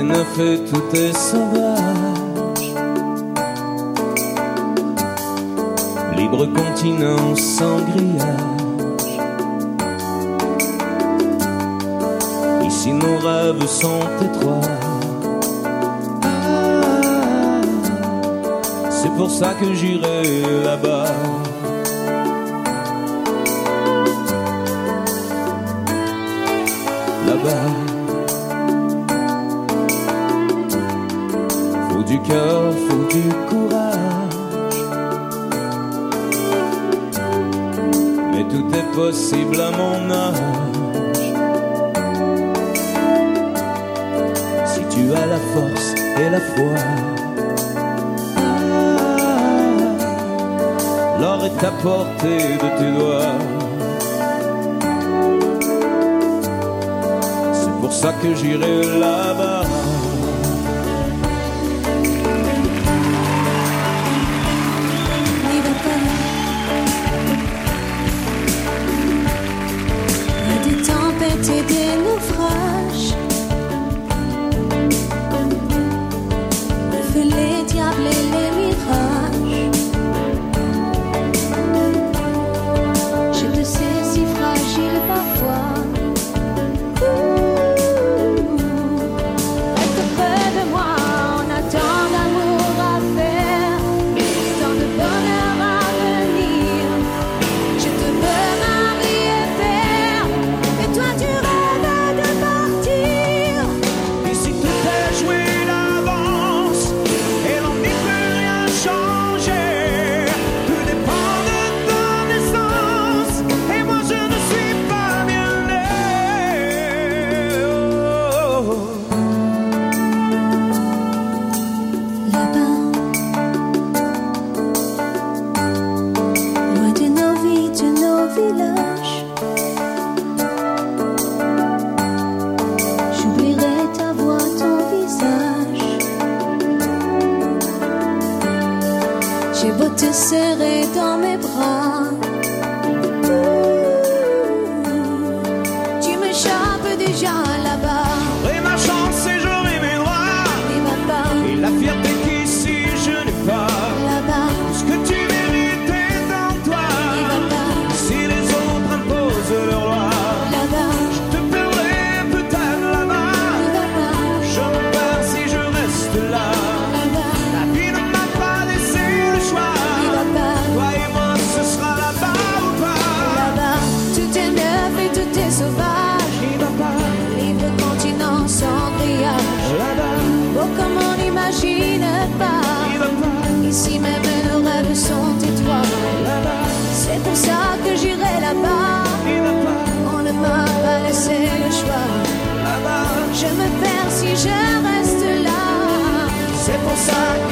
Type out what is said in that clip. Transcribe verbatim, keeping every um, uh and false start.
neuf et tout est sauvage. Libre continent sans grillage. Ici nos rêves sont étroits. C'est pour ça que j'irai là-bas. Là-bas. Faut du cœur, faut du courage. Mais tout est possible à mon âge. Si tu as la force et la foi, l'or est à portée de tes doigts. C'est pour ça que j'irai là-bas. Il y a des tempêtes et des naufrages. Le feu, les diables et les mirages. Je te sais si fragile parfois. Reste près de moi, on a tant d'amour à faire, tant de bonheur à venir. Je te veux marier, père, et toi tu rêves de partir. Ici tout est joué d'avance, et l'on n'y peut rien changer. Tout dépend de ton naissance, et moi je ne suis pas bien né. Oh. Là-bas, loin de nos vies, de nos villages, j'oublierai ta voix, ton visage. J'ai beau te serrer dans mes bras, tu m'échappes déjà là-bas. Et ma chance et j'aurai mes droits, Et là-bas, et la fierté qu'ici je n'ai pas. là-bas, Ce que tu mérites est en toi. et là-bas, Si les autres imposent leur loi, là-bas, je te perdrai peut-être là-bas. et là-bas, Je me perds si je reste là. là-bas, La vie ne m'a pas laissé le choix. et là-bas. Toi et moi, ce sera là-bas ou pas. Là-bas, tout est neuf et tout est sauvage. Il va pas Libre continent sans grillage. là-bas, Beau comme on n'imagine pas. il va pas Ici même nos rêves sont étoiles. là-bas, C'est pour ça que j'irai là-bas. il va pas On ne m'a pas laissé le choix. là-bas. Je me perds si je reste là. C'est pour ça